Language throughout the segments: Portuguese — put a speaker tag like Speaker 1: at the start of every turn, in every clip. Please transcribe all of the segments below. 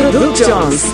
Speaker 1: Productions.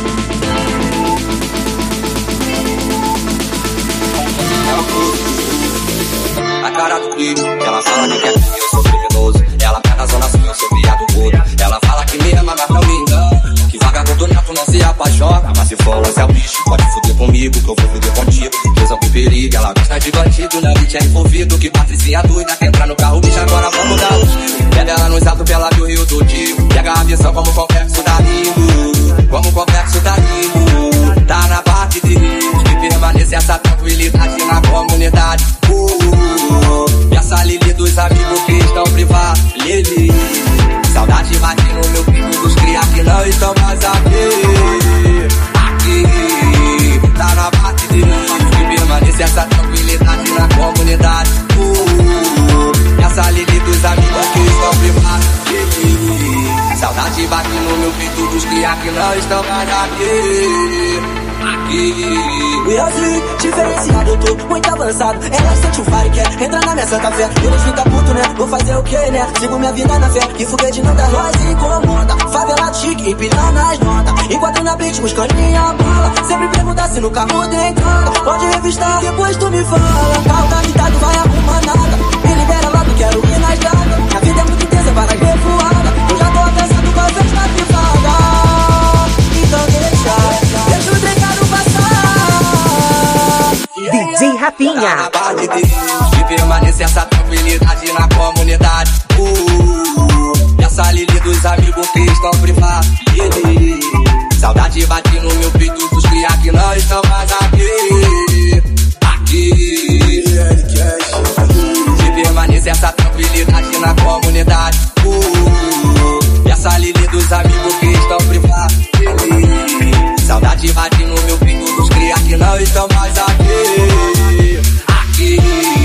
Speaker 2: A cara do clipe, ela fala que quer que eu sou criminoso. Ela tá na zona sul, eu sou viado gordo. Ela fala que me ama, mas não me engana. Que vagabundo neto não se apaixona. Mas se for lance é o bicho, pode fuder comigo, que eu vou fuder contigo. Resolve o perigo, ela gosta de bandido, na beat é envolvido. Que patricinha doida, quer entrar no carro, bicho, agora vamos dar o tiro. Pega ela nos altos, pela viu o rio do Dio. Pega a visão como o complexo tá lindo. Como o complexo tá lindo. Tá na parte de Deus, que permanece essa tranquilidade na comunidade. E essa Lili dos amigos que estão privados. Lili, saudade bate no meu pinto dos cria que não estão mais aqui. Aqui, tá na parte de Deus, que permanece essa tranquilidade na comunidade. E essa Lili dos amigos que estão privados. Lili, saudade bate no meu pinto dos cria que não estão mais aqui.
Speaker 3: Brasil, diferenciado, eu tô muito avançado. Ela sente o fire, quer entrar na minha santa fé. Eles ficam puto, né? Vou fazer o que, né? Sigo minha vida na fé, que foguete não dá nós incomoda. Favela chique, empilhar nas notas. Enquanto na beat, buscando minha bala. Sempre pergunta se no carro tem entrada. Pode revistar, depois tu me fala. Carro tá irritado, vai arrumar nada. Me libera logo, quero ir na estrada. A vida é muito intensa, para revoada. Eu já tô avançado com a festa privada. Então deixa o trecado passar.
Speaker 1: DJ Rafinha.
Speaker 2: Tá na parte de Deus, que permanece essa tranquilidade na comunidade. E essa Lili dos amigos que estão privados. Lili, saudade bate no meu peito dos cria que não estão mais aqui. Aqui, que permanece essa tranquilidade na comunidade. E essa Lili dos amigos que estão privados. Lili, saudade bate no meu peito dos cria que não estão mais aqui. Aqui,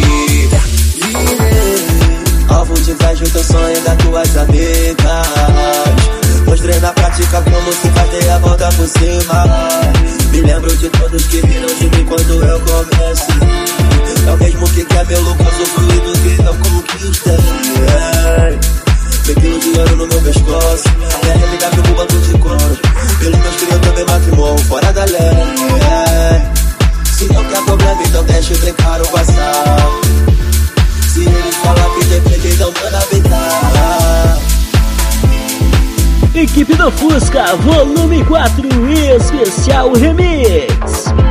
Speaker 3: alvo de inveja, o teu sonho das tuas amigas. Mostrei na prática como se faz, dei a volta por cima. Me lembro de todos que riram de mim quando eu comecei. É o mesmo que quer meu lucro, usufruir do que eu conquistei. Peguei o dinheiro no meu pescoço, minha vida pro banco de couro. Pelos meus crios também matrimônio, fora da lei. Se não quer problema, então deixa o trecaro passar. Se eles falar que tem preto, então manda habitar.
Speaker 1: Equipe do Fusca, volume 4, especial remix.